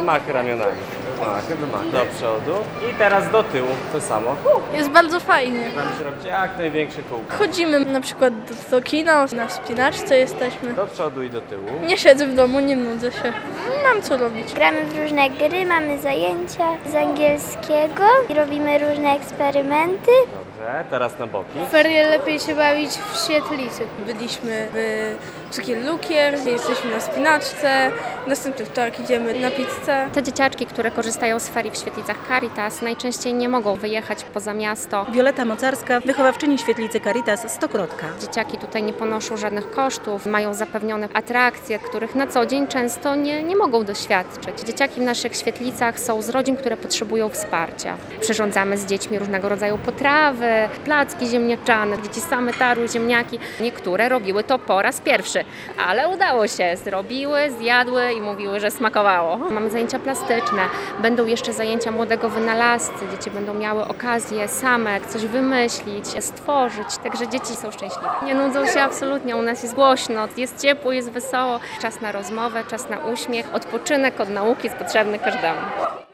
Wymachy ramionami. Wymachy. Do przodu. I teraz do tyłu. To samo. Jest bardzo fajnie. Tam się robić jak największe kółko. Chodzimy na przykład do kina, na wspinaczce jesteśmy. Do przodu i do tyłu. Nie siedzę w domu, nie nudzę się. Mam co robić. Gramy w różne gry, mamy zajęcia z angielskiego i robimy różne eksperymenty. Dobrze, teraz na boki. Ferie lepiej się bawić w świetlicy. Byliśmy w Cukier Lukier, jesteśmy na spinaczce, następny wtorek idziemy na pizzę. Te dzieciaczki, które korzystają z ferii w świetlicach Caritas, najczęściej nie mogą wyjechać poza miasto. Wioleta Mocarska, wychowawczyni świetlicy Caritas Stokrotka. Dzieciaki tutaj nie ponoszą żadnych kosztów, mają zapewnione atrakcje, których na co dzień często nie mogą doświadczyć. Dzieciaki w naszych świetlicach są z rodzin, które potrzebują wsparcia. Przyrządzamy z dziećmi różnego rodzaju potrawy, placki ziemniaczane, dzieci same tarły ziemniaki. Niektóre robiły to po raz pierwszy, ale udało się, zrobiły, zjadły i mówiły, że smakowało. Mamy zajęcia plastyczne, będą jeszcze zajęcia młodego wynalazcy, dzieci będą miały okazję same coś wymyślić, stworzyć, także dzieci są szczęśliwe. Nie nudzą się absolutnie, u nas jest głośno, jest ciepło, jest wesoło. Czas na rozmowę, czas na uśmiech, odpoczynek od nauki jest potrzebny każdemu.